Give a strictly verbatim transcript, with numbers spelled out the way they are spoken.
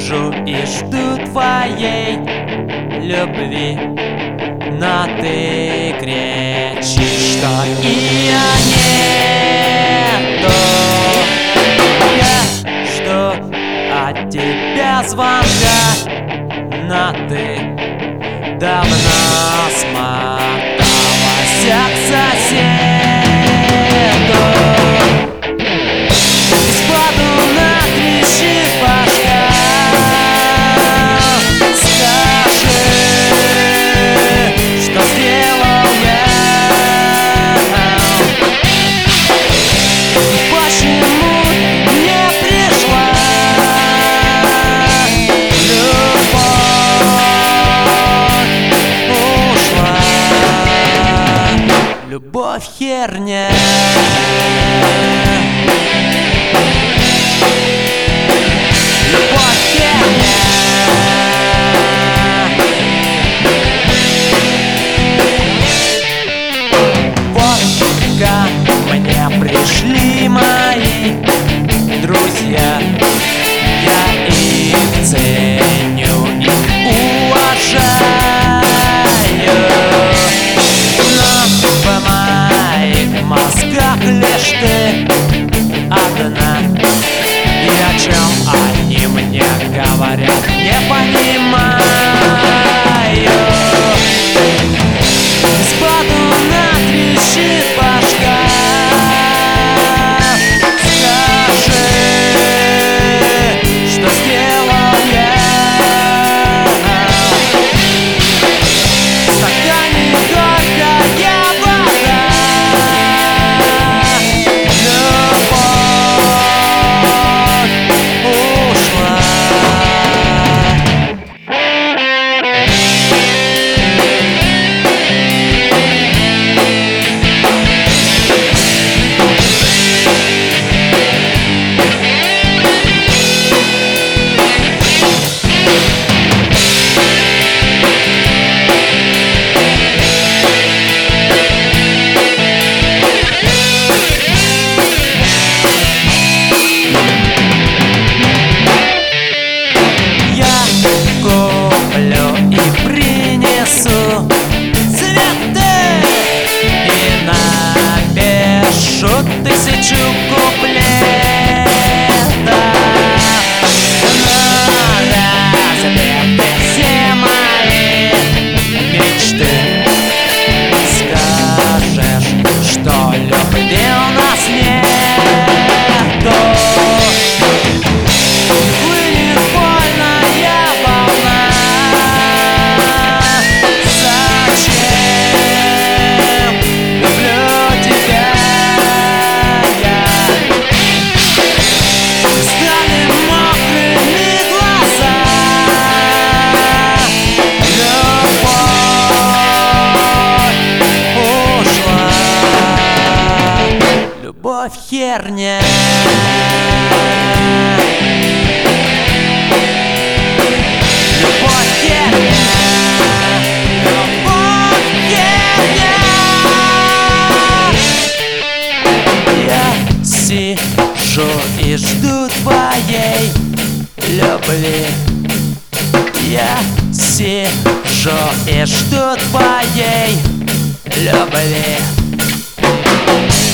сижу и жду твоей любви, но ты кричишь, что ее нету. Я жду от тебя звонка, но ты давно смоталась к соседу. Спаду на кричит башка. Скажи, что сделал я? Почему не пришла любовь? Ушла. Любовь херня. Пришли мои друзья, я их ценю и уважаю, но в моих мозгах лишь ты одна, и о чем они мне говорят, не понимаю. Спаду накричит башка. Тысячу куплетов, но разбиты все мои мечты. Скажешь, что любви у нас нету. Хлынет больная волна. Зачем люблю тебя? Любовь херня. Любовь херня. Любовь херня. Я сижу и жду твоей любви. Я сижу и жду твоей любви.